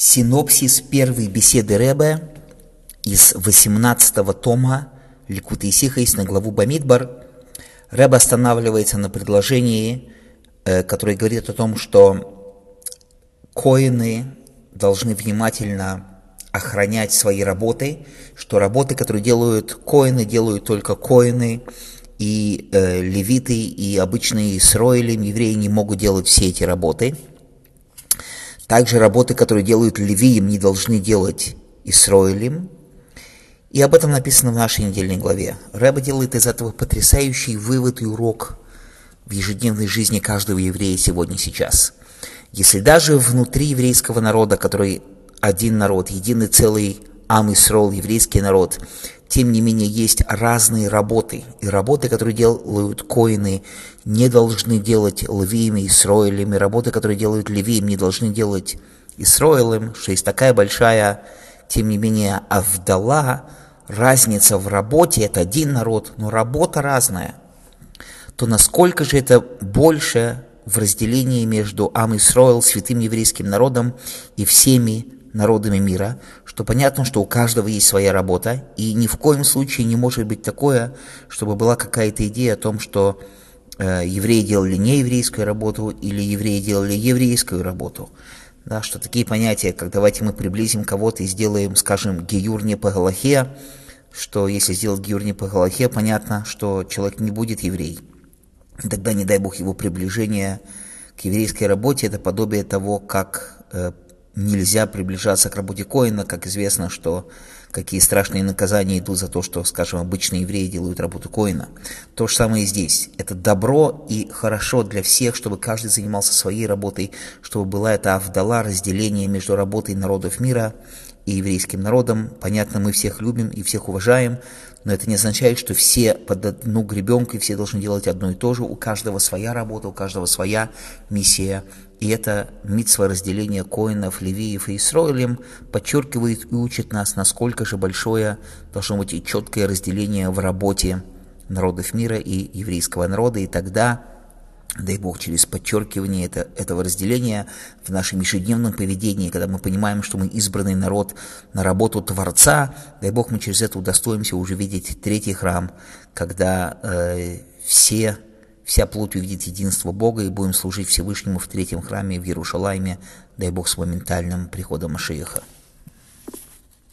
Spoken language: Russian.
Синопсис первой беседы Ребе из 18-го тома Ликутей Сихос на главу Бамидбар. Ребе останавливается на предложении, которое говорит о том, что коэны должны внимательно охранять свои работы, что работы, которые делают коэны, делают только коэны, и левиты, и обычные исроэлим, евреи не могут делать все эти работы. Также работы, которые делают левиим, не должны делать исроэлим. И об этом написано в нашей недельной главе. Ребе делает из этого потрясающий вывод и урок в ежедневной жизни каждого еврея сегодня, сейчас. Если даже внутри еврейского народа, который один народ, единый целый Ам Исрол, еврейский народ, тем не менее есть разные работы. И работы, которые делают коэны, не должны делать левиим и исроэлим. И работы, которые делают левиим, не должны делать исроэлим. Что есть такая большая, тем не менее, авдала, разница в работе, это один народ, но работа разная. То насколько же это больше в разделении между Ам Исроэл, святым еврейским народом, и всеми народами мира, что понятно, что у каждого есть своя работа, и ни в коем случае не может быть такое, чтобы была какая-то идея о том, что евреи делали нееврейскую работу или евреи делали еврейскую работу. Да, что такие понятия, как давайте мы приблизим кого-то и сделаем, скажем, гиюр не по галахе, что если сделать гиюр не по галахе, понятно, что человек не будет еврей. Тогда, не дай Бог, его приближение к еврейской работе – это подобие того, как нельзя приближаться к работе коэна, как известно, что какие страшные наказания идут за то, что, скажем, обычные евреи делают работу коэна. То же самое и здесь. Это добро и хорошо для всех, чтобы каждый занимался своей работой, чтобы была эта авдала, разделение между работой народов мира и еврейским народом. Понятно, мы всех любим и всех уважаем, но это не означает, что все под одну гребенку и все должны делать одно и то же. У каждого своя работа, у каждого своя миссия. И это мицва разделения коэнов, левиев и исроэлим подчеркивает и учит нас, насколько же большое должно быть и четкое разделение в работе народов мира и еврейского народа. И тогда, дай Бог, через подчеркивание этого разделения в нашем ежедневном поведении, когда мы понимаем, что мы избранный народ на работу Творца, дай Бог, мы через это удостоимся уже видеть третий храм, когда вся плоть увидит единство Бога и будем служить Всевышнему в третьем храме в Иерушалайме, дай Бог, с моментальным приходом Машиаха.